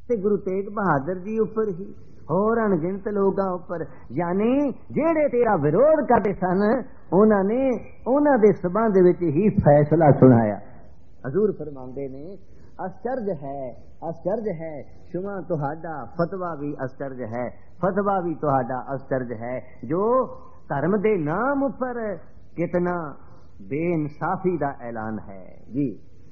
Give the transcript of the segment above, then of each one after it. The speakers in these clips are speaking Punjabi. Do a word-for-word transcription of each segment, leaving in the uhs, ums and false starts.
ते गुरु तेग बहादुर जी उपर ही होर अणगिणत लोगां उपर, यानी जेड़े तेरा विरोध करते सन उन्होंने उन्हां दे संबंध विच ही फैसला सुनाया। हजूर फरमांदे ने आश्चर्य है, आश्चर्य है शुमा तुहाडा, फतवा भी आश्चर्य है, फतवा भी तुहाडा आश्चर्य है, जो धर्म दे नाम उपर कितना बेइंसाफी दा ऐलान है जी।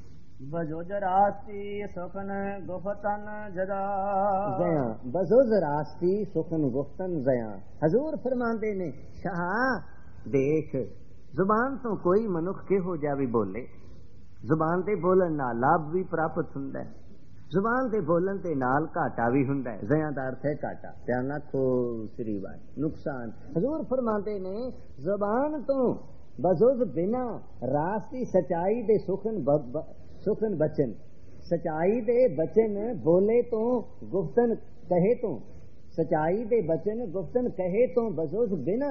बजोजर आस्ती सुखन गुफ्तन जदा जया, बजोजर आस्ती सुखन गुफ्तन जया। हजूर फरमांदे ने शाह देख, जुबान तो कोई मनुख किहो जा भी बोले, जुबान ते बोलन नाल लाभ भी प्राप्त हुंदा है, जुबान ते बोलन ते नाल घाटा भी हुंदा है। जया दा अर्थ है घाटा, ध्यान रखो श्री वाल नुकसान। हजूर फरमांदे ने जुबान तो बजुज बिना रास्ती सच्चाई दे सुखन ब, ब, सुखन बचन, सच्चाई दे बचन बोले तो गुफ्तन कहे तो, सच्चाई दे बचन गुफ्तन कहे तो बजुज बिना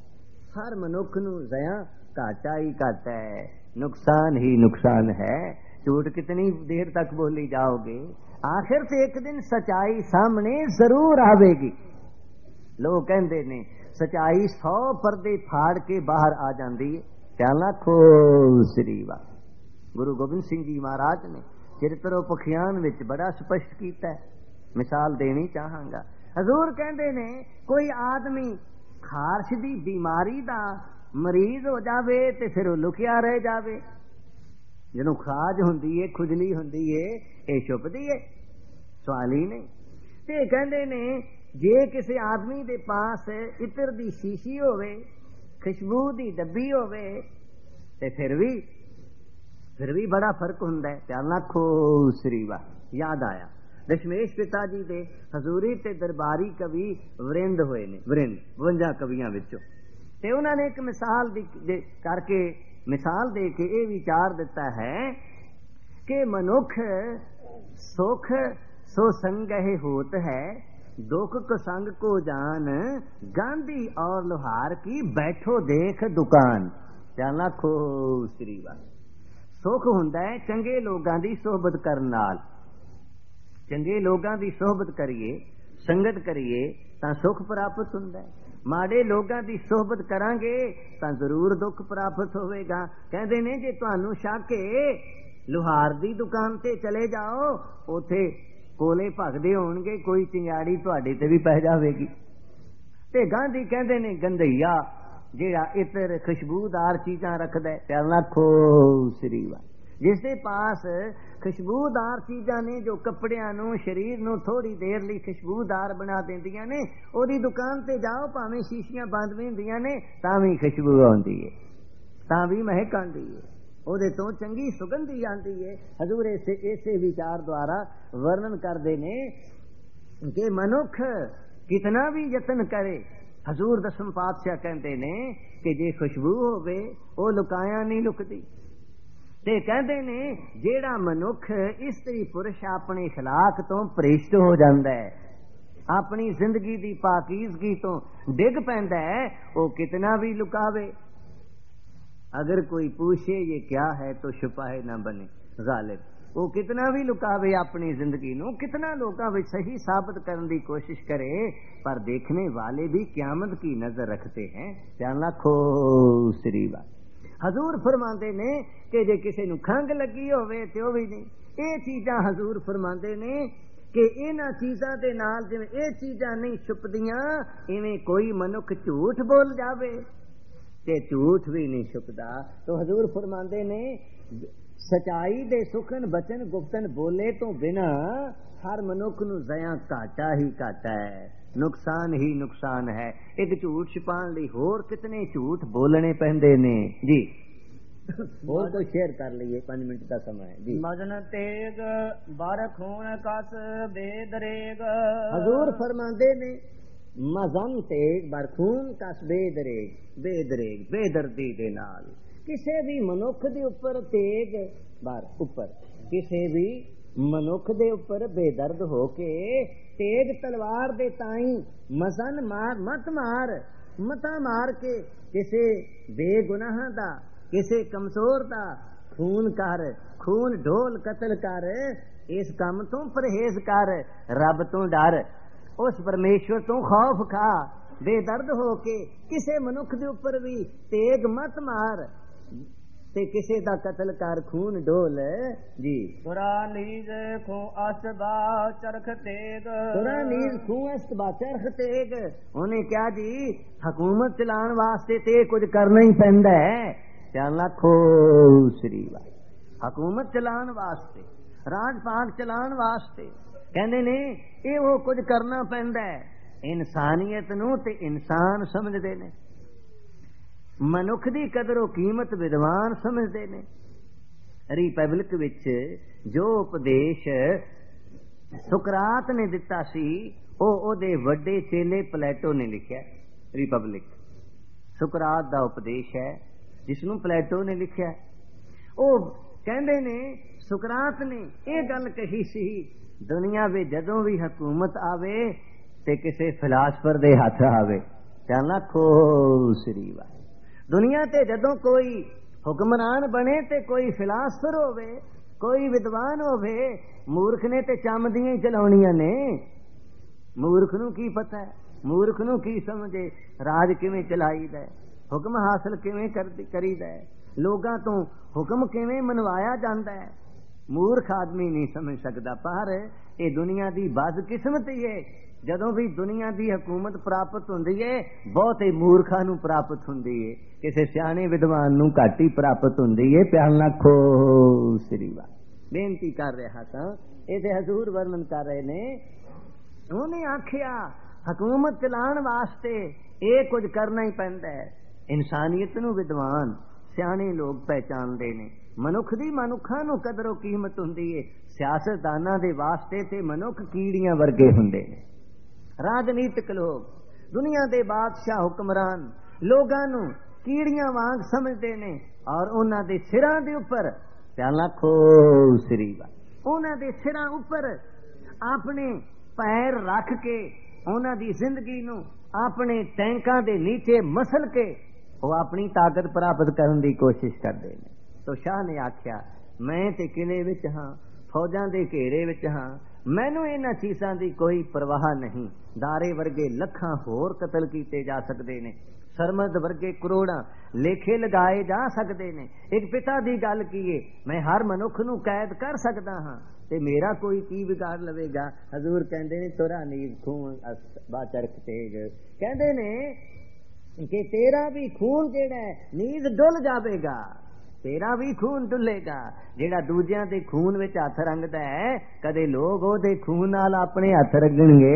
हर मनुख नू जया घाटा ही घाटा है, नुकसान ही नुकसान है। झूठ कितनी देर तक बोली जाओगे, आखिर से एक दिन सच्चाई सामने जरूर आवेगी। लोग कहते ने सच्चाई सौ पर्दे फाड़ के बाहर आ जाती है। ख्याल रखो श्री वाह। गुरु गोबिंद सिंह जी महाराज ने चरित्रोपख्यान विच बड़ा स्पष्ट किया है, मिसाल देनी चाहांगा। हजूर कहते ने कोई आदमी खारश दी बीमारी दा मरीज हो जावे ते फिर वो लुकिया रह जावे। जिन्हों खाज हुंदी है, खुजली हुंदी है, ये छुपदी है, सवाल ही नहीं। ते कहते ने जे किसी आदमी दे पास इत्र दी शीशी होवे, खुशबू दी डब्बी होवे, ते फिर भी फिर भी बड़ा फर्क हुंदा है। ध्यान रखो श्री वाह। याद आया दशमेश पिता जी दे हजूरी ते दरबारी कवि वरिंद होए ने, वरिंद बवंजा कवियां विचों, ते उन्होंने एक मिसाल दी दे करके मिसाल दे के ये विचार दिता है कि मनुख सुख सो संगह होत है, दुख को संग को जान, गांधी और लोहार की बैठो देख दुकान। ध्यान रखो श्री वाह। सुख हुंदा है चंगे लोगां दी सोहबत करन नाल, चंगे लोगां दी सोहबत करिए, संगत करिए तां सुख प्राप्त हुंदा है। माड़े लोगां दी सोहबत करांगे तां जरूर दुख प्राप्त होवेगा। कहंदे ने जे तुहानू शक है लोहार दी दुकान ते चले जाओ, उथे कोले भगदे होणगे, कोई चिंगाड़ी तुहाडे ते भी पै जावेगी। ते गांधी कहंदे ने गंधईया जेड़ा इतर खुशबूदार चीजां रखदा है, ध्यान रखो श्री वाह, जिसदे पास खुशबूदार चीजां ने जो कपड़ियां नू शरीर नू थोड़ी देर लई खुशबूदार बना देंदियां ने, ओदी दुकान ते जाओ भावें शीशियां बंद भी हुंदियां ने तां भी खुशबू आउंदी है, तां भी महक आउंदी है, ओदे तो चंगी सुगंधी आती है। हजूर इसे इसे विचार द्वारा वर्णन करते ने कि मनुख कितना भी यत्न करे, हजूर दसम पातशाह कहते ने कि जे खुशबू होवे वो लुकाया नहीं लुकदी। ते कहते ने जेड़ा मनुख इस्त्री पुरुष अपने खिलाक तो भ्रिष्ट हो जाता है, अपनी जिंदगी की पाकीज़गी तो डिग पैंदा है, वो कितना भी लुकावे, अगर कोई पूछे ये क्या है तो छुपाए ना बने जालिम, वो कितना भी लुकावे अपनी जिंदगी नू, कितना लोगों में सही साबित करने की कोशिश करे, पर देखने वाले भी क़यामत की नजर रखते हैं। ध्यान रखो श्री बात। हजूर फरमाते ने कि जे किसी नू खंघ लगी होवे ते ओ भी नहीं, ये चीज़ां हजूर फरमाते ने कि इन्हां चीज़ां दे नाल जिवें ये चीज़ां नहीं छुपदियां, इवें कोई मनुख झूठ बोल जावे ते झूठ भी नहीं छुपदा। तो हजूर फरमाते ने सच्चाई दे सुखन बचन गुप्तन बोले तो बिना हर मनुख नू जया घाटा ही घाटा है, नुकसान ही नुकसान है। एक झूठ छिपाने लई होर कितने झूठ बोलने पैंदे ने जी। और कोई शेयर कर लीजिए, पांच मिनट का समय है जी। मजन तेग बार खून कस बेदरेग, हजूर फरमाते ने मजन तेग बार खून कस बेदरेग, बेदरेग बेदर्दी दे नाल किसी भी मनुख दे उपर तेग बार उपर किसी भी मनुख दे उपर बेदर्द होके तेग तलवार दे ताई मसन मार मत मार मता मार के किसी बेगुनाह दा किसी कमजोर दा खून कर, खून ढोल कतल कर, इस काम तो परहेज कर, रब तो डर, उस परमेश्वर तो खौफ खा, बेदर्द हो के किसे मनुख दे उपर भी तेग मत मार, ते किसे दा कतल कर खून डोल जी। तुरा नीज खू असबा चरख तेग, तुरा नीज खू असबा चरख तेग। उन्हें क्या जी हुकूमत चलाने वास्ते ते कुछ करना ही पैंदा है। ध्यान रखो श्री वाह, हुकूमत चलाने वास्ते, राज पाक चलाने वास्ते कहने ने ये वो कुछ करना पैंदा है। इंसानियत नूं ते इंसान समझदे ने, मनुख दी कदरो कीमत विद्वान समझदे ने। रिपब्लिक विच जो उपदेश सुकरात ने दिता सी ओ ओदे वड्डे चेले प्लेटो ने लिखिया। रिपब्लिक सुकरात दा उपदेश है जिसनूं प्लेटो ने लिखिया। ओ कहंदे ने सुकरात ने ये गल कही सी, दुनिया में जदों भी हुकूमत आवे ते किसे फिलासफर दे हथ आवे। ध्यान रखो श्री वाह, दुनिया ते जदों कोई हुक्मरान बने ते कोई फिलासफर होवे, कोई विद्वान होवे, मूर्ख ने ते चमदियां ही चलाउणियां ने। मूर्ख नूं की पता है, मूर्ख नूं की समझे राज किवें चलाईदा है, हुक्म हासिल किवें करीदा है, लोगां तो हुक्म किवें मनवाया जांदा है, मूर्ख आदमी नहीं समझ सकता। पर ये दुनिया की बदकिस्मती है, जदों भी दुनिया की हुकूमत प्राप्त हुंदी है बहुत ही मूर्खां नूं प्राप्त हुंदी है, किसी सियाणे विद्वान नूं घट ही प्राप्त हुंदी है। प्यार नाखो श्री वाह, बेनती कर रहा था, इसे हजूर वर्णन कर रहे ने। उन्हें आखिया हुकूमत चलाण वास्ते ये कुछ करना ही पैंदा है। इंसानियत नूं विद्वान सियाणे लोग पहचानते ने, मनुख दी मनुखा नूं कदरों कीमत हुंदी है। सियासतदानां दे वास्ते ते मनुख कीड़ियां वर्गे हुंदे ने। राजनीतिक लोग, दुनिया दे बादशाह हुक्मरान लोगां नूं कीड़ियां वांग समझदे ने और उन्हां दे सिरां दे उपर, ध्यान रखो श्री वाह, उन्हां दे सिरां उपर अपने पैर रख के उन्हां दी जिंदगी नूं अपने टैंकां दे नीचे मसल के वो अपनी ताकत प्राप्त करने की कोशिश करते हैं। तो शाह ने आख्या मैं ते किले विच हां, फौजां दे घेरे विच हां, मैनू इन्हां चीज़ां दी कोई परवाह नहीं। दारे वर्गे लखां होर कतल कीते जा सकते ने, सरमद वर्गे करोड़ां लेखे लगाए जा सकते ने। एक पिता दी गल कीए, मैं हर मनुख नूं कैद कर सकदा हां ते मेरा कोई की बिगाड़ लवेगा। हजूर कहंदे ने तुरा नीज खून बा चरख तेग, कहंदे ने कि तेरा भी खून जेड़ा है नीज डुल जावेगा, तेरा भी खून डुलेगा। जेड़ा दूजियां दे खून विच हथ रंगदा है कदे लोग ओदे खून नाल अपने हथ रंगणगे।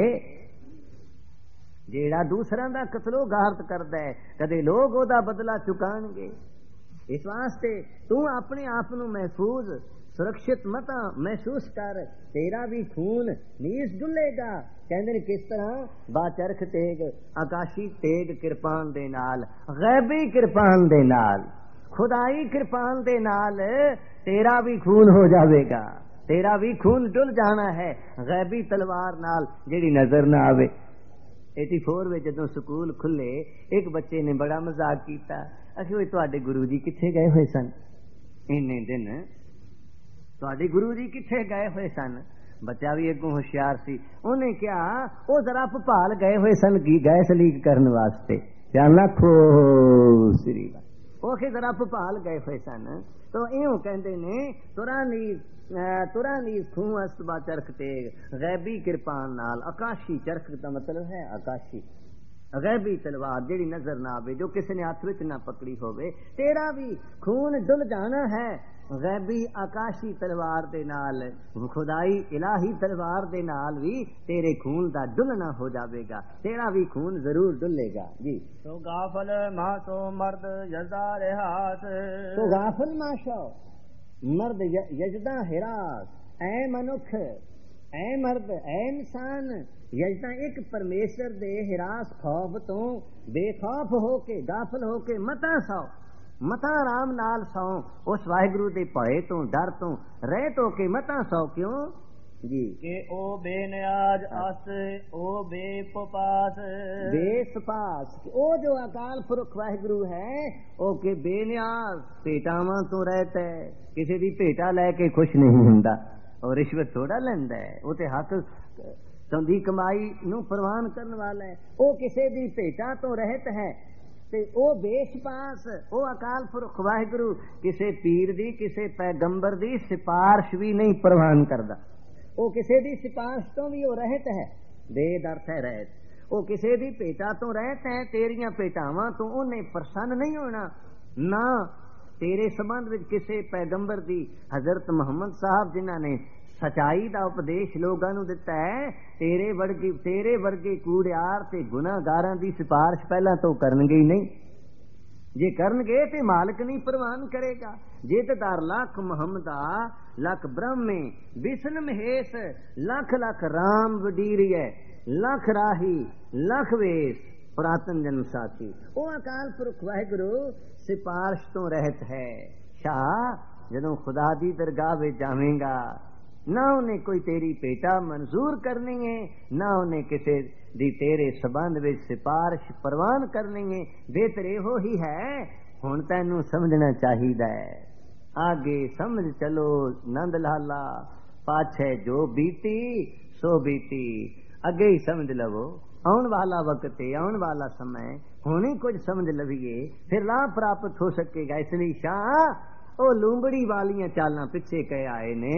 जेड़ा दूसरा दा कतलो गारत करदा है कदे लोग ओदा बदला चुकाणगे। इस वास्ते तू अपने आप नूं महफूज सुरक्षित मता महसूस कर, तेरा भी खून नीस डुलेगा। कहंदे ने किस तरह, बाचरख तेग, आकाशी तेग किरपान दे नाल, गैबी किरपान दे नाल, खुदाई किरपान दे नाल तेरा भी खून हो जाएगा, तेरा भी खून डुल जाना है। गैबी तलवार नाल जेड़ी नजर ना आवे। एटी फोर में जदों स्कूल खुले एक बच्चे ने बड़ा मजाक किया, अखी तुहाडे गुरु जी किथे गए हुए सन इन्ने दिन, तुहाडे गुरु जी किथे गए हुए सन। बच्चा भी अगों होशियार सी, उन्हें क्या वो जरा भपाल गए हुए सन की गैस लीक करने वास्ते। ध्यान रखो श्री ओखे जरा भपाल गए हुए सन। तो इं कहते ने तुरा नीज तुरा नीज खूं अस्तबा चरख तेग, गैबी किरपान नाल, आकाशी चरख का मतलब है आकाशी गैबी तलवार जेड़ी नजर ना आवे, जो किसी ने हाथ विच ना पकड़ी होवे। तेरा भी खून डुल जाना है गैबी आकाशी तलवार दे नाल, खुदाई इलाही तलवार दे नाल भी तेरे खून दा डुलना हो जाएगा, तेरा भी खून जरूर डुलेगा जी। तो गाफल मासो मर्द यजदा रिहास, तो गाफल माशो मर्द यजदा हिरास। ऐ मनुख, ऐ मर्द, ऐ इंसान, यजदा एक परमेश्वर दे हिरास खौफ तो बेखौफ होके गाफल होके मता सौ, मता आराम नाल सौ, उस वाहिगुरु दे भय तो डर तो रहत होके मता सौ। क्यों जी के ओ बेनियाज अस ओ बेपपास, बेसपास ओ जो अकाल पुरख वाहिगुरु है ओ के बेनियाज भेटावां तो रहता है, किसी दी भेटा लैके खुश नहीं हुंदा। और रिश्वत थोड़ा लैंदा है, वो ते हक ਦੀ ਕਮਾਈ ਨੂੰ ਪ੍ਰਵਾਨ ਕਰਨ ਵਾਲਾ ਹੈ। ਉਹ ਕਿਸੇ ਦੀ ਭੇਟਾ ਤੋਂ ਰਹਿਤ ਹੈ ਤੇ ਉਹ ਬੇਸ਼ਪਾਸ, ਉਹ ਅਕਾਲ ਪੁਰਖ ਵਾਹਿਗੁਰੂ ਕਿਸੇ ਪੀਰ ਦੀ, ਕਿਸੇ ਪੈਗੰਬਰ ਦੀ ਸਿਫਾਰਿਸ਼ ਵੀ ਨਹੀਂ ਪ੍ਰਵਾਨ ਕਰਦਾ। ਉਹ ਕਿਸੇ ਦੀ ਸਿਫਾਰਿਸ਼ ਤੋਂ ਵੀ ਉਹ ਰਹਿਤ ਹੈ। ਬੇਦ ਅਰਥ ਹੈ ਰਹਿਤ। ਉਹ ਕਿਸੇ ਦੀ ਭੇਟਾ ਤੋਂ ਰਹਿਤ ਹੈ। ਤੇਰੀਆਂ ਭੇਟਾਵਾਂ ਤੋਂ ਉਹਨੇ ਪ੍ਰਸੰਨ ਨਹੀਂ ਹੋਣਾ। ਨਾ ਤੇਰੇ ਸੰਬੰਧ ਵਿੱਚ ਕਿਸੇ ਪੈਗੰਬਰ ਦੀ, ਹਜ਼ਰਤ ਮੁਹੰਮਦ ਸਾਹਿਬ ਜਿਨ੍ਹਾਂ ਨੇ ਸਚਾਈ ਦਾ ਉਪਦੇਸ਼ ਲੋਕਾਂ ਨੂੰ ਦਿੱਤਾ ਹੈ, ਤੇਰੇ ਵਰਗੇ ਤੇਰੇ ਵਰਗੇ ਕੂੜਿਆਰ ਤੇ ਗੁਨਾਹਗਾਰਾਂ ਦੀ ਸਿਫਾਰਿਸ਼ ਪਹਿਲਾਂ ਤੋਂ ਕਰਨਗੇ ਹੀ ਨਹੀਂ। ਜੇ ਕਰਨਗੇ ਤੇ ਮਾਲਕ ਨਹੀਂ ਪ੍ਰਵਾਨ ਕਰੇਗਾ। ਜੇ ਤਦਾਰ ਲੱਖ ਮੁਹੰਮਦਾ ਲੱਖ ਬ੍ਰਹਮੇ ਵਿਸ਼ਨ ਮਹੇਸ਼, ਲੱਖ ਲੱਖ ਰਾਮ ਵਡੀਰੀਏ, ਲੱਖ ਰਾਹੀ ਲੱਖ ਵੇਸ ਪੁਰਾਤਨ ਜਨਮ ਸਾਥੀ। ਉਹ ਅਕਾਲ ਪੁਰਖ ਵਾਹਿਗੁਰੂ ਸਿਫਾਰਿਸ਼ ਤੋਂ ਰਹਿਤ ਹੈ। ਸ਼ਾਹ ਜਦੋਂ ਖੁਦਾ ਦੀ ਦਰਗਾਹ ਵਿੱਚ ਜਾਵੇਂਗਾ, ਨਾ ਉਹਨੇ ਕੋਈ ਤੇਰੀ ਭੇਟਾ ਮਨਜ਼ੂਰ ਕਰਨੀ ਹੈ, ਨਾ ਉਹਨੇ ਕਿਸੇ ਦੀ ਤੇਰੇ ਸੰਬੰਧ ਵਿੱਚ ਸਿਫਾਰਿਸ਼ ਪ੍ਰਵਾਨ ਕਰਨੀ ਹੈ। ਬਿਹਤਰ ਇਹੋ ਹੀ ਹੈ, ਹੁਣ ਤੈਨੂੰ ਸਮਝਣਾ ਚਾਹੀਦਾ ਹੈ। ਆਗੇ ਸਮਝ ਚਲੋ ਨੰਦ ਲਾਲਾ, ਪਾਛੇ ਜੋ ਬੀਤੀ ਸੋ ਬੀਤੀ। ਅੱਗੇ ਹੀ ਸਮਝ ਲਵੋ, ਆਉਣ ਵਾਲਾ ਵਕਤ ਹੈ, ਆਉਣ ਵਾਲਾ समय, ਹੁਣ ਹੀ ਕੁਝ ਸਮਝ ਲਵੀਏ, ਫਿਰ ਲਾਭ ਪ੍ਰਾਪਤ ਹੋ ਸਕੇਗਾ। ਇਸ ਲਈ ਸ਼ਾਹ ਉਹ ਲੂੰਬੜੀ ਵਾਲੀਆਂ ਚਾਲਾਂ ਪਿੱਛੇ ਕਹਿ ਆਏ ਨੇ,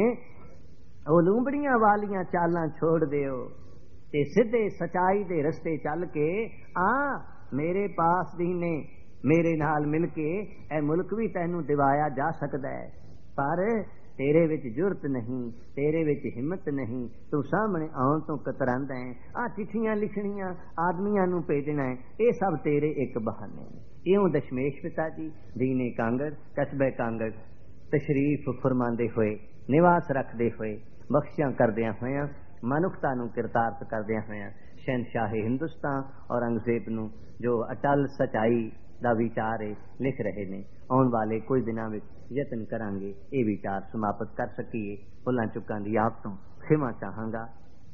ਉਹ ਲੂੰਬੜੀਆਂ ਵਾਲੀਆਂ ਚਾਲਾਂ ਛੋੜ ਦਿਓ ਤੇ ਸਿੱਧੇ ਸਚਾਈ ਦੇ ਰਸਤੇ ਚੱਲ ਕੇ ਆ ਮੇਰੇ ਪਾਸ ਦੀ ਨੇ। ਮੇਰੇ ਨਾਲ ਮਿਲ ਕੇ ਇਹ ਮੁਲਕ ਵੀ ਤੈਨੂੰ ਦਿਵਾਇਆ ਜਾ ਸਕਦਾ ਹੈ, ਪਰ ਤੇਰੇ ਵਿੱਚ ਜੁਰਤ ਨਹੀਂ, ਤੇਰੇ ਵਿੱਚ ਹਿੰਮਤ ਨਹੀਂ। ਤੂੰ ਸਾਹਮਣੇ ਆਉਣ ਤੋਂ ਕਤਰਾਂਦਾ ਹੈ। ਆ ਚਿੱਠੀਆਂ ਲਿਖਣੀਆਂ, ਆਦਮੀਆਂ ਨੂੰ ਭੇਜਣਾ ਹੈ, ਇਹ ਸਭ ਤੇਰੇ ਇੱਕ ਬਹਾਨੇ ਨੇ। ਇਉਂ ਦਸ਼ਮੇਸ਼ ਪਿਤਾ ਜੀ ਦੀਨੇ ਕਾਂਗੜ, ਕਸਬੇ ਕਾਂਗੜ ਤਸ਼ਰੀਫ ਫਰਮਾਉਂਦੇ ਹੋਏ, ਨਿਵਾਸ ਰੱਖਦੇ ਹੋਏ, ਬਖਸ਼ਿਆਂ ਕਰਦਿਆਂ ਹੋਇਆਂ, ਮਨੁੱਖਤਾ ਨੂੰ ਕਿਰਤਾਰਥ ਕਰਦਿਆਂ ਹੋਇਆਂ, ਸ਼ਹਿਨਸ਼ਾਹੇ ਹਿੰਦੁਸਤਾਨ ਔਰੰਗਜ਼ੇਬ ਨੂੰ ਜੋ ਅਟਲ ਸਚਾਈ ਦਾ ਵਿਚਾਰ ਹੈ ਲਿਖ ਰਹੇ ਨੇ। ਆਉਣ ਵਾਲੇ ਕੁਝ ਦਿਨਾਂ ਵਿੱਚ ਯਤਨ ਕਰਾਂਗੇ ਇਹ ਵਿਚਾਰ ਸਮਾਪਤ ਕਰ ਸਕੀਏ। ਭੁੱਲਾਂ ਚੁੱਕਾਂ ਦੀ ਆਪ ਤੋਂ ਖਿਮਾ ਚਾਹਾਂਗਾ।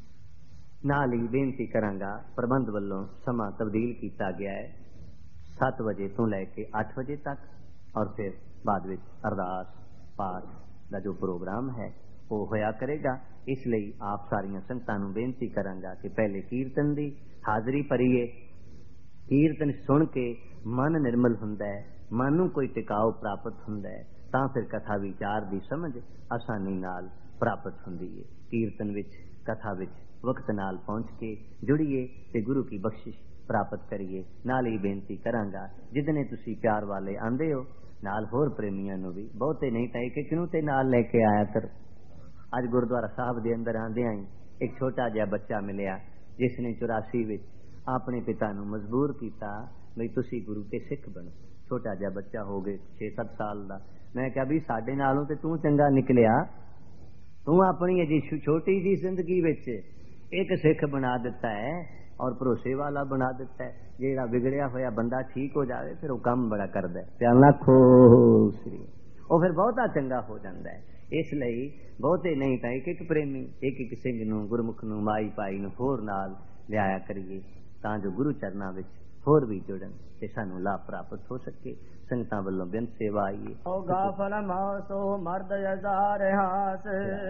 ਨਾਲ ਹੀ ਬੇਨਤੀ ਕਰਾਂਗਾ, ਪ੍ਰਬੰਧ ਵੱਲੋਂ ਸਮਾਂ ਤਬਦੀਲ ਕੀਤਾ ਗਿਆ ਹੈ ਸੱਤ ਵਜੇ ਤੋਂ ਲੈ ਕੇ ਅੱਠ ਵਜੇ ਤੱਕ, ਔਰ ਫਿਰ ਬਾਅਦ ਵਿੱਚ ਅਰਦਾਸ ਪਾਠ ਦਾ ਜੋ ਪ੍ਰੋਗਰਾਮ ਹੈ ਉਹ ਹੋਇਆ ਕਰੇਗਾ। ਇਸ ਲਈ ਆਪ ਸਾਰੀਆਂ ਸੰਗਤਾਂ ਨੂੰ ਬੇਨਤੀ ਕਰਾਂਗਾ ਕਿ ਪਹਿਲੇ ਕੀਰਤਨ ਦੀ ਹਾਜ਼ਰੀ ਭਰੀਏ। ਕੀਰਤਨ ਸੁਣ ਕੇ ਮਨ ਨਿਰਮਲ ਹੁੰਦਾ ਹੈ, ਮਨ ਨੂੰ ਕੋਈ ਟਿਕਾਓ ਪ੍ਰਾਪਤ ਹੁੰਦਾ ਹੈ, ਤਾਂ ਫਿਰ ਕਥਾ ਵਿਚਾਰ ਦੀ ਸਮਝ ਆਸਾਨੀ ਨਾਲ ਪ੍ਰਾਪਤ ਹੁੰਦੀ ਹੈ। ਕੀਰਤਨ ਵਿੱਚ, ਕਥਾ ਵਿੱਚ ਵਕਤ ਨਾਲ ਪਹੁੰਚ ਕੇ ਜੁੜੀਏ ਤੇ ਗੁਰੂ ਕੀ ਬਖਸ਼ਿਸ਼ ਪ੍ਰਾਪਤ ਕਰੀਏ। ਨਾਲ ਹੀ ਬੇਨਤੀ ਕਰਾਂਗਾ, ਜਿਦਨੇ ਤੁਸੀਂ ਪਿਆਰ ਵਾਲੇ ਆਂਦੇ ਹੋ, ਨਾਲ ਹੋਰ ਪ੍ਰੇਮੀਆਂ ਨੂੰ ਵੀ, ਬਹੁਤੇ ਨਹੀਂ ਤਾਂ ਇੱਕ ਇੱਕ ਨੂੰ ਤੇ ਨਾਲ ਲੈ ਕੇ ਆਇਆ ਕਰ। ਅੱਜ ਗੁਰਦੁਆਰਾ ਸਾਹਿਬ ਦੇ ਅੰਦਰ ਆਂਦਿਆਂ ਹੀ ਇੱਕ ਛੋਟਾ ਜਿਹਾ ਬੱਚਾ ਮਿਲਿਆ, ਜਿਸ ਨੇ ਚੁਰਾਸੀ ਵਿੱਚ ਆਪਣੇ ਪਿਤਾ ਨੂੰ ਮਜਬੂਰ ਕੀਤਾ ਬਈ ਤੁਸੀਂ ਗੁਰੂ ਕੇ ਸਿੱਖ ਬਣੋ। ਛੋਟਾ ਜਿਹਾ ਬੱਚਾ ਹੋ ਗਏ ਛੇ ਸੱਤ ਸਾਲ ਦਾ। ਮੈਂ ਕਿਹਾ ਵੀ ਸਾਡੇ ਨਾਲੋਂ ਤੇ ਤੂੰ ਚੰਗਾ ਨਿਕਲਿਆ, ਤੂੰ ਆਪਣੀ ਅਜੀ ਛੋਟੀ ਜੀ ਜ਼ਿੰਦਗੀ ਵਿੱਚ ਇੱਕ ਸਿੱਖ ਬਣਾ ਦਿੱਤਾ ਹੈ ਔਰ ਭਰੋਸੇ ਵਾਲਾ ਬਣਾ ਦਿੱਤਾ ਹੈ। ਜਿਹੜਾ ਵਿਗੜਿਆ ਹੋਇਆ ਬੰਦਾ ਠੀਕ ਹੋ ਜਾਵੇ ਫਿਰ ਉਹ ਕੰਮ ਬੜਾ ਕਰਦਾ ਹੈ, ਤੇ ਲੱਖੋ ਸ੍ਰੀ ਉਹ ਫਿਰ ਬਹੁਤਾ ਚੰਗਾ ਹੋ ਜਾਂਦਾ ਹੈ। ਇਸ ਲਈ ਬਹੁਤੇ ਨਹੀਂ ਤਾਂ ਇੱਕ ਇੱਕ ਪ੍ਰੇਮੀ, ਇੱਕ ਇੱਕ ਸਿੰਘ ਨੂੰ, ਗੁਰਮੁਖ ਨੂੰ, ਮਾਈ ਭਾਈ ਨੂੰ ਹੋਰ ਨਾਲ ਲਿਆਇਆ ਕਰੀਏ, ਤਾਂ ਜੋ ਗੁਰੂ ਚਰਨਾਂ ਵਿੱਚ ਹੋਰ ਵੀ ਜੁੜਨ ਤੇ ਸਾਨੂੰ ਲਾਭ ਪ੍ਰਾਪਤ ਹੋ ਸਕੇ। ਸੰਗਤਾਂ ਵੱਲੋਂ ਬੇਨਤ ਸੇਵਾ ਆਈਏ। ਓ ਗਾਫਲ ਮਾਸੋ ਮਰਦ ਯਜ਼ਾਰ ਹਾਸ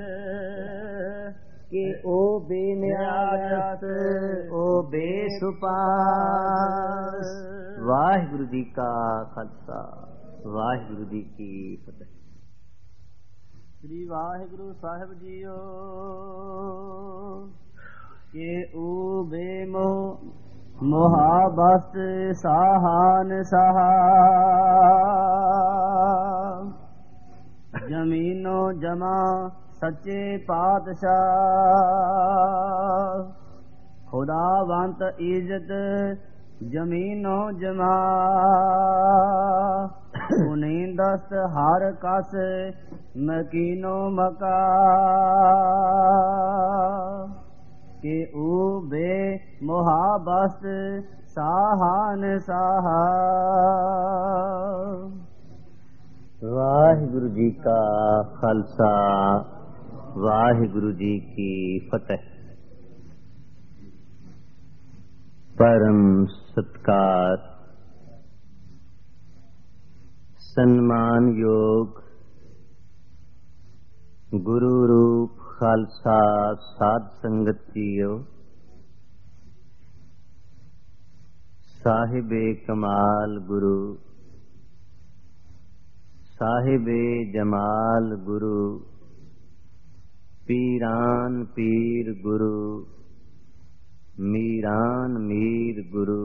ਕਿ ਉਹ ਬੇਨਿਆਸ, ਉਹ ਬੇਸੁਪਾਸ। ਵਾਹਿਗੁਰੂ ਜੀ ਕਾ ਖਾਲਸਾ, ਵਾਹਿਗੁਰੂ ਜੀ ਕੀ ਫਤਿਹ। ਸ੍ਰੀ ਵਾਹਿਗੁਰੂ ਸਾਹਿਬ ਜੀਓ। ਕਿ ਉਹ ਬੇਮੋ ਮੁਹਾਬਸ ਸਾਹਾਨ ਸਹਾ, ਜ਼ਮੀਨੋ ਜਮਾ ਸੱਚੇ ਪਾਤਸ਼ਾਹ। ਖੁਦਾਵੰਤ ਇੱਜ਼ਤ ਜ਼ਮੀਨੋ ਜਮਾ, ਉਨੀ ਦਸਤ ਹਰ ਕਸ ਮਕੀਨੋ ਮਕਾ। ਕਿ ਉਹ ਬੇ ਮੁਹਾਬਸ ਸਾਹਾਨ ਸਾਹਾ। ਵਾਹਿਗੁਰੂ ਜੀ ਕਾ ਖਾਲਸਾ, ਵਾਹਿਗੁਰੂ ਜੀ ਕੀ ਫਤਿਹ। परम सत्कार सम्मान योग गुरु रूप खालसा साध संगत जीओ। साहिबे कमाल गुरु साहिबे जमाल गुरु पीरान पीर गुरु मीरान मीर गुरु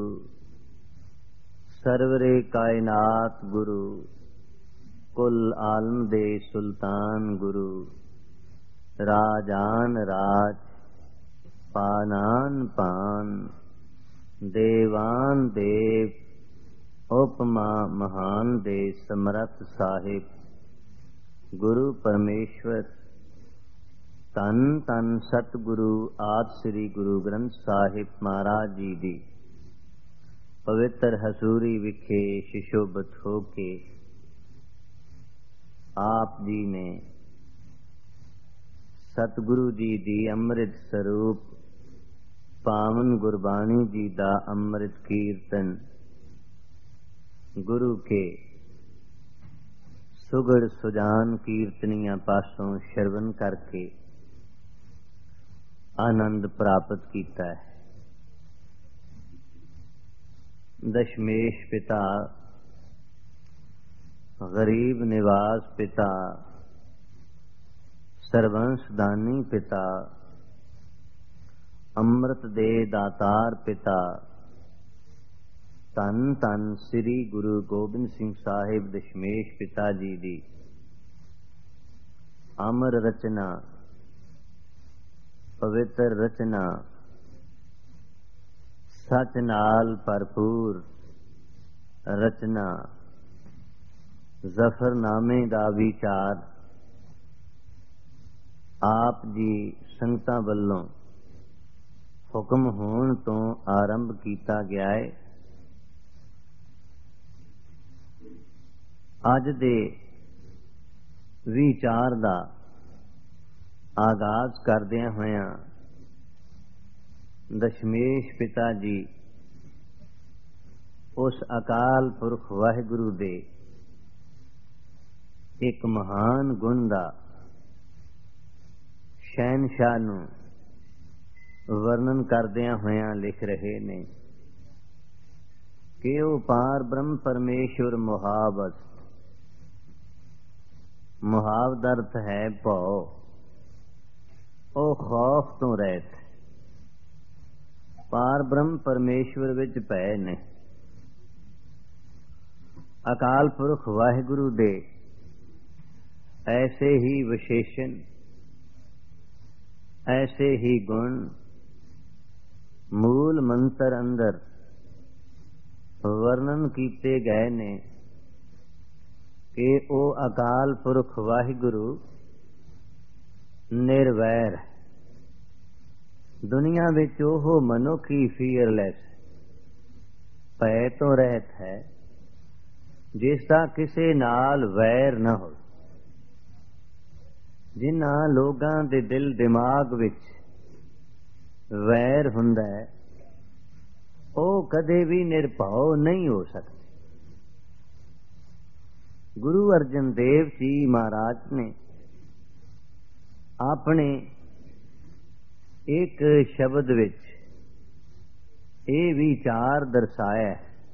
सरवरे कायनात गुरु कुल आलम दे सुल्तान गुरु राजान राज पानान पान देवान देव उपमा महान दे समरथ साहिब गुरु परमेश्वर तन तन सतगुरु आद श्री गुरु ग्रंथ साहिब महाराज जी दी पवित्र हसूरी विखे शिशोभत होके आप जी ने सतगुरु जी दी अमृत स्वरूप पावन गुरबाणी जी दा अमृत कीर्तन गुरु के सुगड़ सुजान कीर्तनियां पासों श्रवण करके आनंद प्राप्त कीता है। दशमेश पिता गरीब निवास पिता सर्वंश दानी पिता अमृत दे दातार पिता तन तन श्री गुरु गोबिंद सिंह साहिब दशमेश पिता जी दी अमर रचना पवित्र रचना सच नाल भरपूर रचना जफरनामे दा विचार आप जी संगतां वल्लों हुक्म होण तो आरंभ कीता गया है। अज दे विचार दा आगाज करदियां होयां दशमेश पिता जी उस अकाल पुरख वाहिगुरु दे एक महान गुण दा शहनशाह नूं वर्णन करदियां होयां लिख रहे ने कि ओ पार ब्रह्म परमेश्वर मुहावत मुहावत अर्थ है भौ ओ खौफ तो रहत पार ब्रह्म परमेश्वर विच भै ने अकाल पुरख वाहिगुरु दे ऐसे ही विशेषण ऐसे ही गुण मूल मंत्र अंदर वर्णन कीते गए ने कि ओ अकाल पुरख वाहिगुरु निर्वैर दुनिया विच ओह मनुख ही फीयरलैस भय तो रहत है जिसदा किसे नाल वैर न हो। जिन्हां लोगां दे दिल दिमाग विच वैर हुंदा है ਉਹ कदे भी निर्भव नहीं हो सकते। गुरु अर्जन देव जी महाराज ने अपने एक शब्द विच ये विचार दर्शाया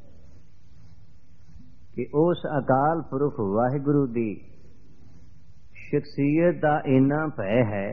कि उस अकाल पुरख वाहिगुरु दी शख्सियत दा इन्ना भय है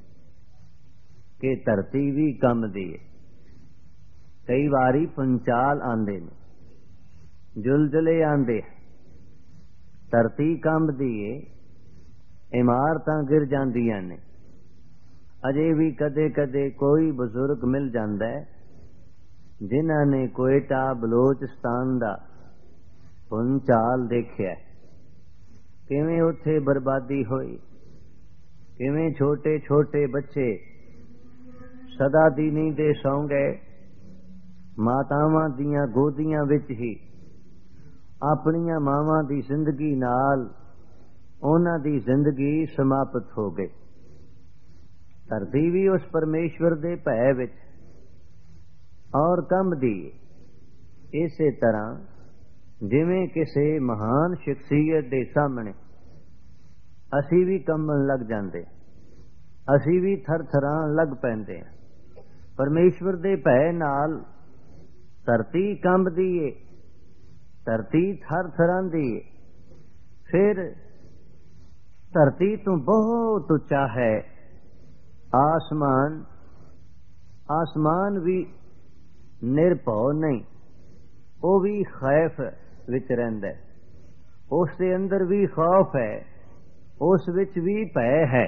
कि धरती भी कंबदी है। कई बारी पंचाल आंदे ने जुलजले आंदे धरती कंबदी है इमारतां गिर जांदियां ने। अजे भी कदे कदे कोई बुजुर्ग मिल जांदा है जिन्हां ने कोयटा बलोचिस्तान दा पंचाल देखिया किवें उत्थे बर्बादी होई किवें छोटे छोटे बच्चे सदा दी नींद दे सौ गए मातावां दियां गोदियां विच ही अपनियां मावां दी जिंदगी नाल उन्हां दी जिंदगी समाप्त हो गई। धरती भी उस परमेश्वर दे भय विच और कंबदी इसे तरह जिवें किसी महान शख्सियत दे सामने असी भी कंबन लग जांदे। ਅਸੀਂ ਵੀ ਥਰ ਥਰਾਣ ਲੱਗ ਪੈਂਦੇ ਹਾਂ। ਪਰਮੇਸ਼ਵਰ ਦੇ ਭੈ ਨਾਲ ਧਰਤੀ ਕੰਬਦੀ ਏ, ਧਰਤੀ ਥਰ ਥਰਾਂਦੀ ਏ। ਫਿਰ ਧਰਤੀ ਤੋਂ ਬਹੁਤ ਉੱਚਾ ਹੈ ਆਸਮਾਨ। ਆਸਮਾਨ ਵੀ ਨਿਰਭਉ ਨਹੀਂ, ਉਹ ਵੀ ਖੈਫ ਵਿੱਚ ਰਹਿੰਦਾ ਹੈ। ਉਸ ਦੇ ਅੰਦਰ ਵੀ ਖੌਫ ਹੈ, ਉਸ ਵਿੱਚ ਵੀ ਭੈ ਹੈ।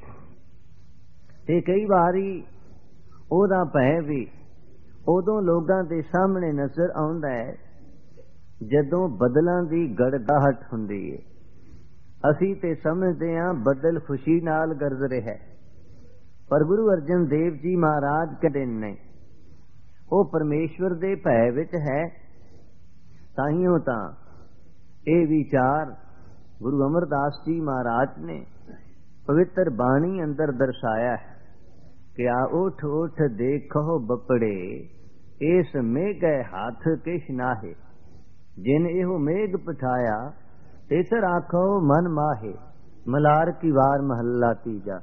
ਤੇ ਕਈ ਵਾਰੀ ਉਹਦਾ ਭੈ ਵੀ ਉਦੋਂ ਲੋਕਾਂ ਦੇ ਸਾਹਮਣੇ ਨਜ਼ਰ ਆਉਂਦਾ ਹੈ ਜਦੋਂ ਬੱਦਲਾਂ ਦੀ ਗੜਗਾਹਟ ਹੁੰਦੀ ਹੈ। ਅਸੀਂ ਤੇ ਸਮਝਦੇ ਹਾਂ ਬੱਦਲ ਖੁਸ਼ੀ ਨਾਲ ਗਰਜ ਰਿਹਾ, ਪਰ ਗੁਰੂ ਅਰਜਨ ਦੇਵ ਜੀ ਮਹਾਰਾਜ ਕਹਿੰਦੇ ਨੇ ਉਹ ਪਰਮੇਸ਼ਵਰ ਦੇ ਭੈ ਵਿੱਚ ਹੈ। ਤਾਹੀਓਂ ਤਾਂ ਇਹ ਵਿਚਾਰ ਗੁਰੂ ਅਮਰਦਾਸ ਜੀ ਮਹਾਰਾਜ ਨੇ ਪਵਿੱਤਰ ਬਾਣੀ ਅੰਦਰ ਦਰਸਾਇਆ ਹੈ ਕਿ ਆ ਉਠ ਉਠ ਦੇਖੋ ਬਪੜੇ, ਇਸ ਮੇਘੈ ਹੱਥ ਕਿਛ ਨਾਹੇ। ਜਿਨ ਇਹੋ ਮੇਘ ਪਠਾਇਆ ਤੇਸਰ ਆਖੋ ਮਨ ਮਾਹੇ। ਮਲਾਰ ਕੀ ਵਾਰ ਮਹੱਲਾ ਤੀਜਾ।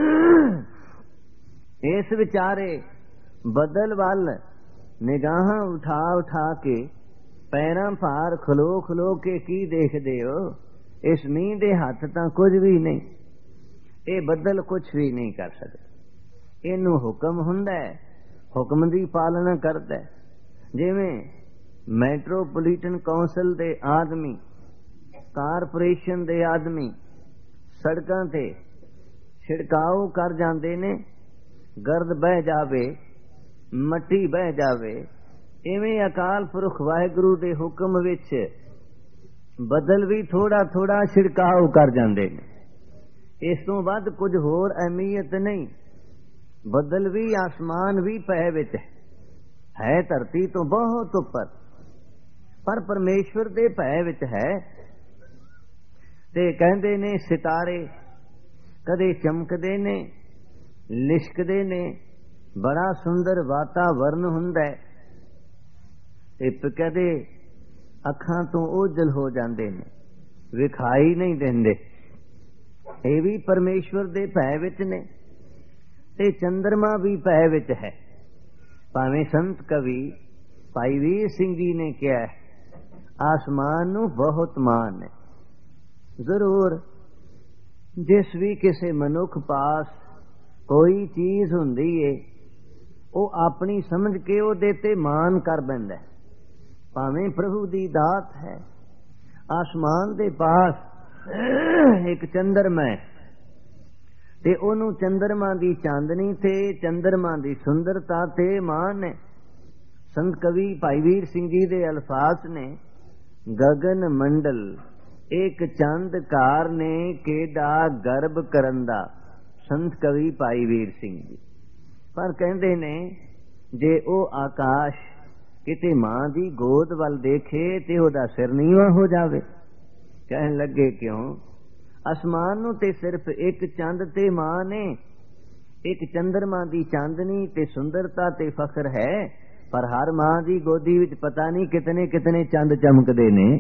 ਇਸ ਵਿਚਾਰੇ ਬਦਲ ਵੱਲ ਨਿਗਾਹਾਂ ਉਠਾ ਉਠਾ ਕੇ ਪੈਰਾਂ ਭਾਰ ਖਲੋ ਖਲੋ ਕੇ ਕੀ ਦੇਖਦੇ ਹੋ? ਇਸ ਮੀਂਹ ਦੇ ਹੱਥ ਤਾਂ ਕੁਝ ਵੀ ਨਹੀਂ, ਇਹ ਬੱਦਲ ਕੁਝ ਵੀ ਨਹੀਂ ਕਰ ਸਕਦੇ। ਇਹਨੂੰ ਹੁਕਮ ਹੁੰਦਾ ਹੈ, ਹੁਕਮ ਦੀ ਪਾਲਣਾ ਕਰਦਾ ਹੈ। ਜਿਵੇਂ ਮੈਟਰੋਪੋਲੀਟਨ ਕਾਉਂਸਲ ਦੇ ਆਦਮੀ, ਕਾਰਪੋਰੇਸ਼ਨ ਦੇ ਆਦਮੀ ਸੜਕਾਂ ਤੇ ਛਿੜਕਾਓ ਕਰ ਜਾਂਦੇ ਨੇ, ਗਰਦ ਬਹਿ ਜਾਵੇ, ਮੱਟੀ ਬਹਿ ਜਾਵੇ, ਇਵੇਂ ਅਕਾਲ ਪੁਰਖ ਵਾਹਿਗੁਰੂ ਦੇ ਹੁਕਮ ਵਿੱਚ ਬੱਦਲ ਵੀ ਥੋੜਾ ਥੋੜਾ ਛਿੜਕਾਓ ਕਰ ਜਾਂਦੇ ਨੇ। ਇਸ ਤੋਂ ਵੱਧ ਕੁਝ ਹੋਰ ਅਹਿਮੀਅਤ ਨਹੀਂ। ਬੱਦਲ ਵੀ ਆਸਮਾਨ ਵੀ ਭੈ ਵਿੱਚ ਹੈ, ਧਰਤੀ ਤੋਂ ਬਹੁਤ ਉੱਪਰ, ਪਰ ਪਰਮੇਸ਼ਵਰ ਦੇ ਭੈ ਵਿੱਚ ਹੈ। ਤੇ ਕਹਿੰਦੇ ਨੇ ਸਿਤਾਰੇ ਕਦੇ ਚਮਕਦੇ ਨੇ, ਲਿਸ਼ਕਦੇ ਨੇ, ਬੜਾ ਸੁੰਦਰ ਵਾਤਾਵਰਨ ਹੁੰਦਾ ਹੈ, ਤੇ ਕਦੇ ਅੱਖਾਂ ਤੋਂ ਓਝਲ ਹੋ ਜਾਂਦੇ ਨੇ, ਵਿਖਾਈ ਨਹੀਂ ਦਿੰਦੇ। ਇਹ ਵੀ ਪਰਮੇਸ਼ਵਰ ਦੇ ਭੈ ਵਿੱਚ ਨੇ। ਤੇ ਚੰਦਰਮਾ ਵੀ ਭੈ ਵਿੱਚ ਹੈ। ਭਾਵੇਂ ਸੰਤ ਕਵੀ ਭਾਈ ਵੀਰ ਸਿੰਘ ਜੀ ਨੇ ਕਿਹਾ ਆਸਮਾਨ ਨੂੰ ਬਹੁਤ ਮਾਣ ਹੈ। ਜ਼ਰੂਰ ਜਿਸ ਵੀ ਕਿਸੇ ਮਨੁੱਖ ਪਾਸ ਕੋਈ ਚੀਜ਼ ਹੁੰਦੀ ਏ, ਉਹ ਆਪਣੀ ਸਮਝ ਕੇ ਉਹਦੇ ਤੇ ਮਾਣ ਕਰ ਬੈਂਦਾ। ਭਾਵੇਂ ਪ੍ਰਭੂ ਦੀ ਦਾਤ ਹੈ। ਆਸਮਾਨ ਦੇ ਪਾਸ ਇੱਕ ਚੰਦਰਮਾ ਤੇ ਉਹਨੂੰ ਚੰਦਰਮਾ ਦੀ ਚਾਂਦਨੀ ਤੇ ਚੰਦਰਮਾ ਦੀ ਸੁੰਦਰਤਾ ਤੇ ਮਾਣ ਹੈ। ਸੰਤ ਕਵੀ ਭਾਈ ਵੀਰ ਸਿੰਘ ਜੀ ਦੇ ਅਲਫਾਜ਼ ਨੇ, ਗਗਨ ਮੰਡਲ ਇੱਕ ਚੰਦ ਕਾਰ ਨੇ ਕਿਹੜਾ ਗਰਭ ਕਰਨ ਦਾ। ਸੰਤ ਕਵੀ ਭਾਈ ਵੀਰ ਸਿੰਘ ਜੀ। ਪਰ ਕਹਿੰਦੇ ਨੇ ਜੇ ਉਹ ਆਕਾਸ਼ ਕਿਤੇ ਮਾਂ ਦੀ ਗੋਦ ਵੱਲ ਦੇਖੇ ਤੇ ਉਹਦਾ ਸਿਰ ਨੀਵਾਂ ਹੋ ਜਾਵੇ। ਕਹਿਣ ਲੱਗੇ ਕਿਉਂ? ਅਸਮਾਨ ਨੂੰ ਤੇ ਸਿਰਫ ਇੱਕ ਚੰਦ ਤੇ ਮਾਂ ਨੇ, ਇੱਕ ਚੰਦਰਮਾ ਦੀ ਚਾਂਦਨੀ ਤੇ ਸੁੰਦਰਤਾ ਤੇ ਫਖਰ ਹੈ, ਪਰ ਹਰ ਮਾਂ ਦੀ ਗੋਦੀ ਵਿੱਚ ਪਤਾ ਨਹੀਂ ਕਿਤਨੇ ਕਿਤਨੇ ਚੰਦ ਚਮਕਦੇ ਨੇ।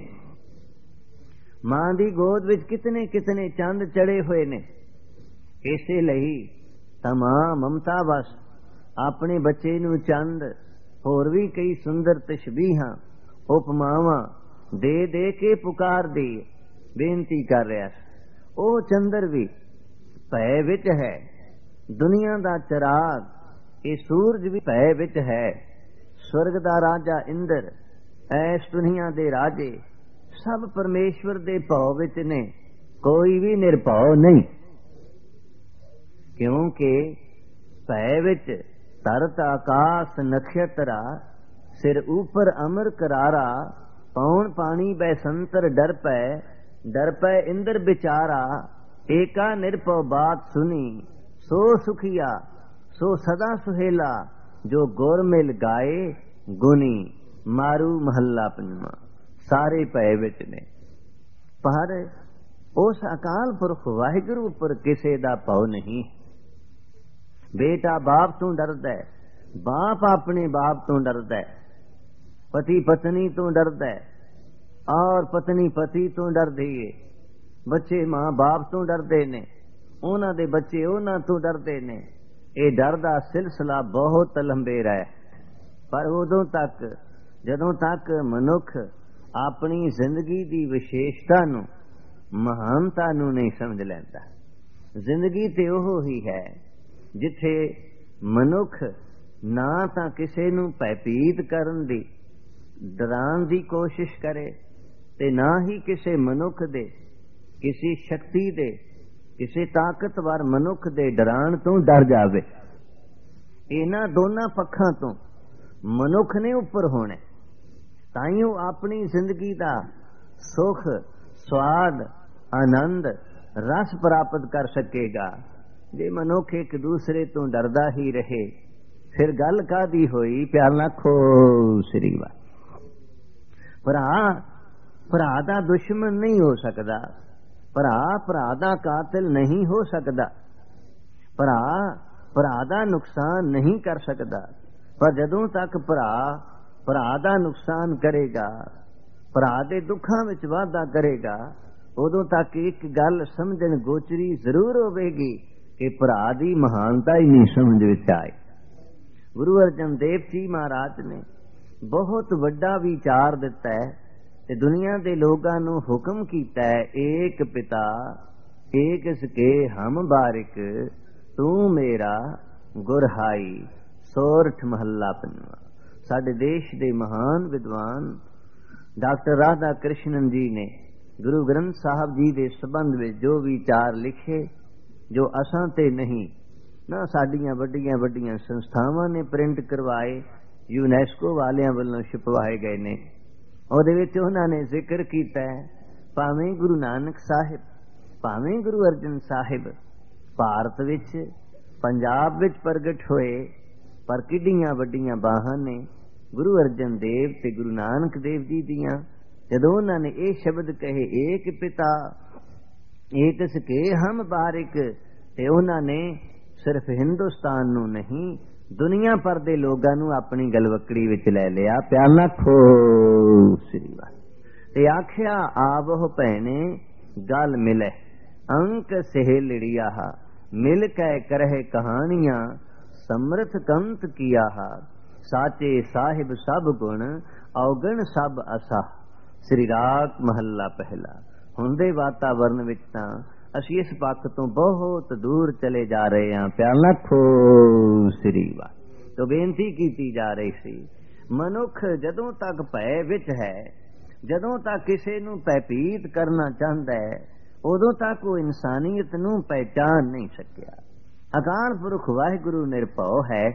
ਮਾਂ ਦੀ ਗੋਦ ਵਿੱਚ ਕਿਤਨੇ ਕਿਤਨੇ ਚੰਦ ਚੜੇ ਹੋਏ ਨੇ। ਇਸੇ ਲਈ ਤਾਂ ਮਾਂ ਮਮਤਾ ਬਸ ਆਪਣੇ ਬੱਚੇ ਨੂੰ ਚੰਦ, ਹੋਰ ਵੀ ਕਈ ਸੁੰਦਰ ਤਸ਼ਬੀਹਾਂ ਉਪਮਾਵਾਂ ਦੇ ਦੇ ਕੇ ਪੁਕਾਰਦੀ, ਬੇਨਤੀ ਕਰ ਰਿਹਾ। ਉਹ ਚੰਦਰ ਵੀ ਭੈ ਵਿੱਚ ਹੈ। ਦੁਨੀਆ ਦਾ ਚਰਾਗ, ਇਹ ਸੂਰਜ ਵੀ ਭੈ ਵਿੱਚ ਹੈ। ਸਵਰਗ ਦਾ ਰਾਜਾ ਇੰਦਰ, ਐਸ ਦੁਨੀਆ ਦੇ ਰਾਜੇ ਸਭ ਪਰਮੇਸ਼ਵਰ ਦੇ ਭਉ ਵਿੱਚ ਨੇ, ਕੋਈ ਵੀ ਨਿਰਭਉ ਨਹੀਂ। ਕਿਉਂਕਿ ਭੈ ਵਿੱਚ ਧਰਤ ਆਕਾਸ਼ ਨਖਤਰਾ, ਸਿਰ ਉਪਰ ਅਮਰ ਕਰਾਰਾ, ਪੌਣ ਪਾਣੀ ਬੈ ਸੰਤਰ ਡਰ ਪੈ, ਡਰ ਪੈ ਇੰਦਰ ਵਿਚਾਰਾ, ਏਕਾ ਨਿਰਭਉ ਬਾਤ ਸੁਨੀ, ਸੋ ਸੁਖੀਆ ਸੋ ਸਦਾ ਸੁਹੇਲਾ, ਜੋ ਗੁਰ ਮਿਲ ਗਾਏ ਗੁਨੀ। ਮਾਰੂ ਮਹੱਲਾ ਪੰਜਵਾਂ। ਸਾਰੇ ਭੈ ਵਿੱਚ ਨੇ, ਪਰ ਉਸ ਅਕਾਲ ਪੁਰਖ ਵਾਹਿਗੁਰੂ ਉੱਪਰ ਕਿਸੇ ਦਾ ਭਉ ਨਹੀਂ। ਬੇਟਾ ਬਾਪ ਤੋਂ ਡਰਦਾ ਹੈ, ਬਾਪ ਆਪਣੇ ਬਾਪ ਤੋਂ ਡਰਦਾ ਹੈ, ਪਤੀ ਪਤਨੀ ਤੋਂ ਡਰਦਾ ਹੈ, ਔਰ ਪਤਨੀ ਪਤੀ ਤੋਂ ਡਰਦੀ ਹੈ, ਬੱਚੇ ਮਾਂ ਬਾਪ ਤੋਂ ਡਰਦੇ ਨੇ, ਉਹਨਾਂ ਦੇ ਬੱਚੇ ਉਹਨਾਂ ਤੋਂ ਡਰਦੇ ਨੇ। ਇਹ ਡਰ ਦਾ ਸਿਲਸਿਲਾ ਬਹੁਤ ਲੰਬੇਰਾ ਹੈ, ਪਰ ਉਦੋਂ ਤੱਕ ਜਦੋਂ ਤੱਕ ਮਨੁੱਖ ਆਪਣੀ ਜ਼ਿੰਦਗੀ ਦੀ ਵਿਸ਼ੇਸ਼ਤਾ ਨੂੰ, ਮਹਾਨਤਾ ਨੂੰ ਨਹੀਂ ਸਮਝ ਲੈਂਦਾ। ਜ਼ਿੰਦਗੀ ਤੇ ਉਹ ਹੀ ਹੈ ਜਿੱਥੇ ਮਨੁੱਖ ਨਾ ਤਾਂ ਕਿਸੇ ਨੂੰ ਭੈਭੀਤ ਕਰਨ ਦੀ, ਡਰਾਉਣ ਦੀ ਕੋਸ਼ਿਸ਼ ਕਰੇ, ਤੇ ਨਾ ਹੀ ਕਿਸੇ ਮਨੁੱਖ ਦੇ, ਕਿਸੇ ਸ਼ਕਤੀ ਦੇ, ਕਿਸੇ ਤਾਕਤਵਰ ਮਨੁੱਖ ਦੇ ਡਰਾਉਣ ਤੋਂ ਡਰ ਜਾਵੇ। ਇਹਨਾਂ ਦੋਨਾਂ ਪੱਖਾਂ ਤੋਂ ਮਨੁੱਖ ਨੇ ਉੱਪਰ ਹੋਣਾ, ਤਾਂ ਹੀ ਉਹ ਆਪਣੀ ਜ਼ਿੰਦਗੀ ਦਾ ਸੁਖ, ਸਵਾਦ, ਆਨੰਦ, ਰਸ ਪ੍ਰਾਪਤ ਕਰ ਸਕੇਗਾ। ਜੇ ਮਨੁੱਖ ਇੱਕ ਦੂਸਰੇ ਤੋਂ ਡਰਦਾ ਹੀ ਰਹੇ, ਫਿਰ ਗੱਲ ਕਾਹਦੀ ਹੋਈ? ਪਿਆਰ ਨਾਲ ਖੋ ਸ੍ਰੀ ਵਾ। ਭਰਾ ਭਰਾ ਦਾ ਦੁਸ਼ਮਣ ਨਹੀਂ ਹੋ ਸਕਦਾ, ਭਰਾ ਭਰਾ ਦਾ ਕਾਤਿਲ ਨਹੀਂ ਹੋ ਸਕਦਾ, ਭਰਾ ਭਰਾ ਦਾ ਨੁਕਸਾਨ ਨਹੀਂ ਕਰ ਸਕਦਾ। ਪਰ ਜਦੋਂ ਤੱਕ ਭਰਾ ਭਰਾ ਦਾ ਨੁਕਸਾਨ ਕਰੇਗਾ, ਭਰਾ ਦੇ ਦੁੱਖਾਂ ਵਿੱਚ ਵਾਧਾ ਕਰੇਗਾ, ਉਦੋਂ ਤੱਕ ਇੱਕ ਗੱਲ ਸਮਝਣ ਗੋਚਰੀ ਜ਼ਰੂਰ ਹੋਵੇਗੀ ਕਿ ਭਰਾ ਦੀ ਮਹਾਨਤਾ ਹੀ ਨਹੀਂ ਸਮਝ ਵਿੱਚ ਆਏ। ਗੁਰੂ ਅਰਜਨ ਦੇਵ ਜੀ ਮਹਾਰਾਜ ਨੇ ਬਹੁਤ ਵੱਡਾ ਵਿਚਾਰ ਦਿੱਤਾ ਹੈ ਤੇ ਦੁਨੀਆ ਦੇ ਲੋਕਾਂ ਨੂੰ ਹੁਕਮ ਕੀਤਾ ਹੈ, ਏਕ ਪਿਤਾ ਏਕ ਸਕੇ ਹਮ ਬਾਰਿਕ, ਤੂੰ ਮੇਰਾ ਗੁਰਹਾਈ। ਸੋਰਠ ਮਹੱਲਾ ਪੰਜਵਾਂ। ਸਾਡੇ ਦੇਸ਼ ਦੇ ਮਹਾਨ ਵਿਦਵਾਨ ਡਾਕਟਰ ਰਾਧਾ ਕ੍ਰਿਸ਼ਨਨ ਜੀ ਨੇ ਗੁਰੂ ਗ੍ਰੰਥ ਸਾਹਿਬ ਜੀ ਦੇ ਸੰਬੰਧ ਵਿੱਚ ਜੋ ਵਿਚਾਰ ਲਿਖੇ, ਜੋ ਅਸਾਂ ਤੇ ਨਹੀਂ ਨਾ ਸਾਡੀਆਂ ਵੱਡੀਆਂ ਵੱਡੀਆਂ ਸੰਸਥਾਵਾਂ ਨੇ ਪ੍ਰਿੰਟ ਕਰਵਾਏ, ਯੂਨੈਸਕੋ ਵਾਲਿਆਂ ਵੱਲੋਂ ਛਪਵਾਏ ਗਏ ਨੇ, ਉਹਦੇ ਵਿੱਚ ਉਹਨਾਂ ਨੇ ਜ਼ਿਕਰ ਕੀਤਾ ਹੈ, ਭਾਵੇਂ ਗੁਰੂ ਨਾਨਕ ਸਾਹਿਬ, ਭਾਵੇਂ ਗੁਰੂ ਅਰਜਨ ਸਾਹਿਬ ਭਾਰਤ ਵਿੱਚ, ਪੰਜਾਬ ਵਿੱਚ ਪ੍ਰਗਟ ਹੋਏ, ਪਰ ਕਿੱਡੀਆਂ ਵੱਡੀਆਂ ਬਾਹਾਂ ਨੇ ਗੁਰੂ ਅਰਜਨ ਦੇਵ ਤੇ ਗੁਰੂ ਨਾਨਕ ਦੇਵ ਜੀ ਦੀਆਂ। ਜਦੋਂ ਉਹਨਾਂ ਨੇ ਇਹ ਸ਼ਬਦ ਕਹੇ, ਏਕ ਪਿਤਾ ਏਕ ਸਕੇ ਹਮ ਬਾਰਿਕ, ਤੇ ਉਹਨਾਂ ਨੇ ਸਿਰਫ ਹਿੰਦੁਸਤਾਨ ਨੂੰ ਨਹੀਂ, ਦੁਨੀਆ ਭਰ ਦੇ ਲੋਕਾਂ ਨੂੰ ਆਪਣੀ ਗਲਵਕੜੀ ਵਿੱਚ ਲੈ ਲਿਆ। ਪਿਆਰ ਨਾਲ ਖੋ ਸ੍ਰੀ ਵਾਹਿਗੁਰੂ। ਤੇ ਆਖਿਆ, ਆਵਹੁ ਭੈਣੇ ਗਲ ਮਿਲੇ, ਅੰਕ ਸਹੇਲੜੀਆ, ਮਿਲ ਕੇ ਕਰਹਿ ਕਹਾਣੀਆਂ, ਸਮਰਥ ਕੰਤ ਕੀਆ। ਸਾਚੇ ਸਾਹਿਬ ਸਭ ਗੁਣ, ਔਗਣ ਸਭ ਅਸਾ। ਸ੍ਰੀ ਰਾਗ ਮਹੱਲਾ ਪਹਿਲਾ। ਹੁਣ ਦੇ ਵਾਤਾਵਰਨ ਵਿੱਚ ਤਾਂ ਅਸੀਂ ਇਸ ਪੱਖ ਤੋਂ ਬਹੁਤ ਦੂਰ ਚਲੇ ਜਾ ਰਹੇ ਹਾਂ। ਪਿਆਰ ਨਾਲ ਖੋ ਸ੍ਰੀ ਵਾਹਿਗੁਰੂ। ਤੋਂ ਬੇਨਤੀ ਕੀਤੀ ਜਾ ਰਹੀ ਸੀ, ਮਨੁੱਖ ਜਦੋਂ ਤੱਕ ਭੈ ਵਿੱਚ ਹੈ, ਜਦੋਂ ਤੱਕ ਕਿਸੇ ਨੂੰ ਭੈਭੀਤ ਕਰਨਾ ਚਾਹੁੰਦਾ ਹੈ, ਉਦੋਂ ਤੱਕ ਉਹ ਇਨਸਾਨੀਅਤ ਨੂੰ ਪਹਿਚਾਨ ਨਹੀਂ ਸਕਿਆ। ਅਕਾਲ ਪੁਰਖ ਵਾਹਿਗੁਰੂ ਨਿਰਭਉ ਹੈ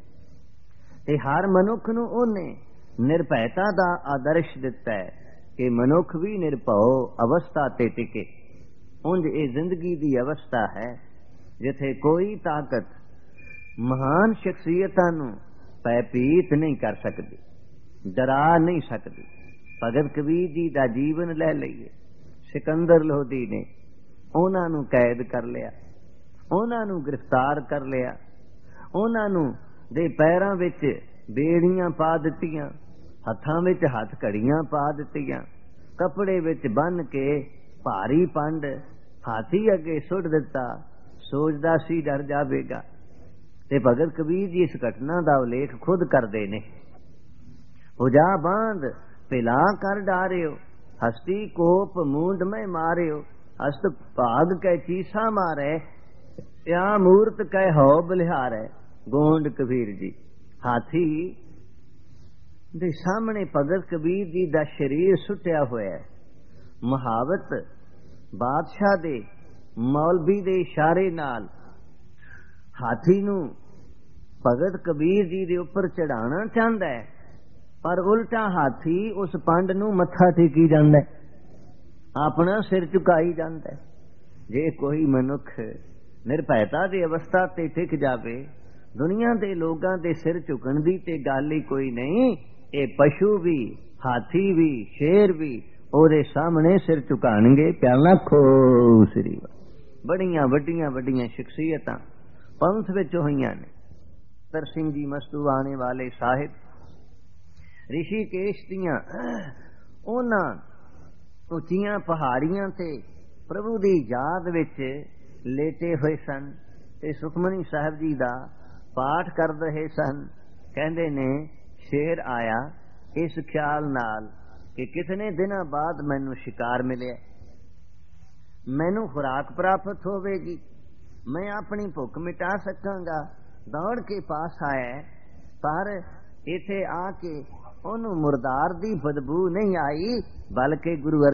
ਤੇ ਹਰ ਮਨੁੱਖ ਨੂੰ ਉਹਨੇ ਨਿਰਭੈਤਾ ਦਾ ਆਦਰਸ਼ ਦਿੱਤਾ ਹੈ ਕਿ ਮਨੁੱਖ ਵੀ ਨਿਰਭਉ ਅਵਸਥਾ ਤੇ ਟਿਕੇ। ਉਂਝ ਇਹ ਜ਼ਿੰਦਗੀ ਦੀ ਅਵਸਥਾ ਹੈ ਜਿੱਥੇ ਕੋਈ ਤਾਕਤ ਮਹਾਨ ਸ਼ਖਸੀਅਤਾਂ ਨੂੰ ਭੈਭੀਤ ਨਹੀਂ ਕਰ ਸਕਦੀ, ਡਰਾ ਨਹੀਂ ਸਕਦੀ। ਭਗਤ ਕਬੀਰ ਜੀ ਦਾ ਜੀਵਨ ਲੈ ਲਈਏ, ਸਿਕੰਦਰ ਲੋਧੀ ਨੇ ਉਹਨਾਂ ਨੂੰ ਕੈਦ ਕਰ ਲਿਆ, ਉਹਨਾਂ ਨੂੰ ਗ੍ਰਿਫਤਾਰ ਕਰ ਲਿਆ, ਉਹਨਾਂ ਨੂੰ ਦੇ ਪੈਰਾਂ ਵਿੱਚ ਬੇੜੀਆਂ ਪਾ ਦਿੱਤੀਆਂ, ਹੱਥਾਂ ਵਿੱਚ ਹੱਥ ਘੜੀਆਂ ਪਾ ਦਿੱਤੀਆਂ, ਕੱਪੜੇ ਵਿੱਚ ਬੰਨ ਕੇ ਭਾਰੀ ਪੰਡ ਹਾਥੀ ਅੱਗੇ ਸੁੱਟ ਦਿੱਤਾ। ਸੋਚਦਾ ਸੀ ਡਰ ਜਾਵੇਗਾ, ਤੇ ਭਗਤ ਕਬੀਰ ਜੀ ਇਸ ਘਟਨਾ ਦਾ ਉਲੇਖ ਖੁਦ ਕਰਦੇ ਨੇ। ਹੁਜਾ ਬਾਂਧ ਪਿਲਾ ਕਰ ਡਾਰਿਓ, ਹਸਤੀ ਕੋਪ ਮੂੰਡ ਮੈਂ ਮਾਰਿਓ, ਹਸਤ ਭਾਗ ਕੈ ਚੀਸਾ ਮਾਰੇ, या मूर्त कह हो बलिहार है। गोंड कबीर जी। हाथी ਦੇ ਸਾਹਮਣੇ ਭਗਤ ਕਬੀਰ ਜੀ ਦਾ ਸ਼ਰੀਰ ਸੁੱਟਿਆ ਹੋਇਆ ਹੈ। ਮੁਹਾਵਤ ਬਾਦਸ਼ਾਹ ਦੇ ਮੌਲਵੀ ਦੇ ਇਸ਼ਾਰੇ ਨਾਲ ਹਾਥੀ ਨੂੰ ਭਗਤ ਕਬੀਰ ਜੀ ਦੇ ਉੱਪਰ ਚੜਾਉਣਾ ਚਾਹੁੰਦਾ ਹੈ, ਪਰ ਉਲਟਾ ਹਾਥੀ ਉਸ ਪੰਡ ਨੂੰ ਮੱਥਾ ਟੇਕੀ ਜਾਂਦਾ ਹੈ, ਆਪਣਾ ਸਿਰ ਝੁਕਾਈ ਜਾਂਦਾ ਹੈ। ਜੇ ਕੋਈ ਮਨੁੱਖ ਨਿਰਭੈਤਾ ਦੀ ਅਵਸਥਾ ਤੇ ਟਿਕ ਜਾਵੇ, ਦੁਨੀਆ ਦੇ ਲੋਕਾਂ ਦੇ ਸਿਰ ਝੁਕਣ ਦੀ ਤੇ ਗੱਲ ਹੀ ਕੋਈ ਨਹੀਂ। ਇਹ ਪਸ਼ੂ ਵੀ, ਹਾਥੀ ਵੀ, ਸ਼ੇਰ ਵੀ ਉਹਦੇ ਸਾਹਮਣੇ ਸਿਰ ਝੁਕਾਣਗੇ। ਪਿਆਲਾ ਖੋ ਸ੍ਰੀ ਵਾਹਿਗੁਰੂ। ਬੜੀਆਂ ਵੱਡੀਆਂ ਵੱਡੀਆਂ ਸ਼ਖਸੀਅਤਾਂ ਪੰਥ ਵਿੱਚ ਹੋਈਆਂ ਨੇ। ਤਰ ਸਿੰਘ ਜੀ ਮਸਤੂਆਣੇ ਵਾਲੇ ਸਾਹਿਬ, ਰਿਸ਼ੀਕੇਸ਼ ਦੀਆਂ ਉਹਨਾਂ ਉੱਚੀਆਂ ਪਹਾੜੀਆਂ ਤੇ ਪ੍ਰਭੂ ਦੀ ਯਾਦ ਵਿੱਚ ਲੇਟੇ ਹੋਏ ਸਨ ਤੇ ਸੁਖਮਨੀ ਸਾਹਿਬ ਜੀ ਦਾ ਪਾਠ ਕਰ ਰਹੇ ਸਨ। ਕਹਿੰਦੇ ਨੇ ਸ਼ੇਰ ਆਇਆ ਇਸ ਖਿਆਲ ਨਾਲ ਕਿ ਕਿਤਨੇ ਦਿਨਾਂ ਬਾਅਦ ਮੈਨੂੰ ਸ਼ਿਕਾਰ ਮਿਲਿਆ, ਮੈਨੂੰ ਖੁਰਾਕ ਪ੍ਰਾਪਤ ਹੋਵੇਗੀ, ਮੈਂ ਆਪਣੀ ਭੁੱਖ ਮਿਟਾ ਸਕਾਂਗਾ। ਦੌੜ ਕੇ ਪਾਸ ਆਇਆ, ਪਰ ਇੱਥੇ ਆ ਕੇ ਉਹਨੂੰ ਮੁਰਦਾਰ ਦੀ ਬਦਬੂ ਨਹੀਂ ਆਈ, ਬਲਕਿ ਗੁਰੂ